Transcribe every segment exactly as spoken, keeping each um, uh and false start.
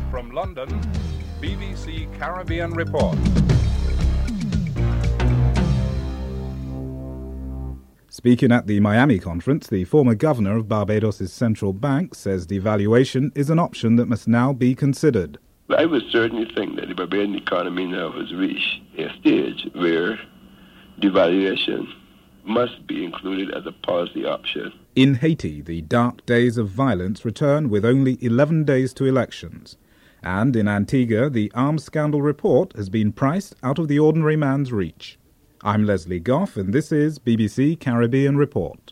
From London, B B C Caribbean Report. Speaking at the Miami conference, the former governor of Barbados' central bank says devaluation is an option that must now be considered. I would certainly think that the Barbadian economy now has reached a stage where devaluation must be included as a policy option. In Haiti, the dark days of violence return with only eleven days to elections. And in Antigua, the arms scandal report has been priced out of the ordinary man's reach. I'm Leslie Goff, and this is B B C Caribbean Report.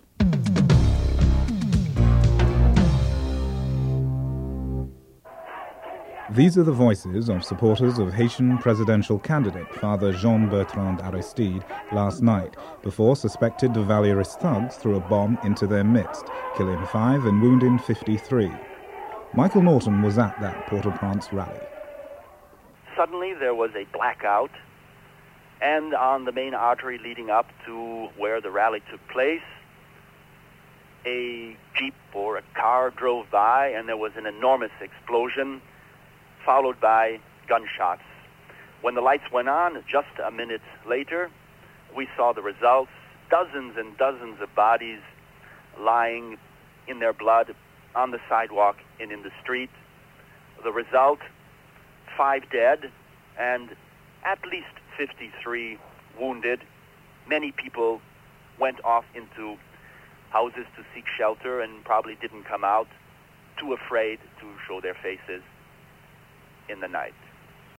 These are the voices of supporters of Haitian presidential candidate Father Jean-Bertrand Aristide last night, before suspected Duvalierist thugs threw a bomb into their midst, killing five and wounding fifty-three. Michael Norton was at that Port-au-Prince rally. Suddenly there was a blackout, and on the main artery leading up to where the rally took place, a jeep or a car drove by, and there was an enormous explosion, followed by gunshots. When the lights went on, just a minute later, we saw the results. Dozens and dozens of bodies lying in their blood on the sidewalk and in the street. The result, five dead and at least fifty-three wounded. Many people went off into houses to seek shelter and probably didn't come out, too afraid to show their faces in the night.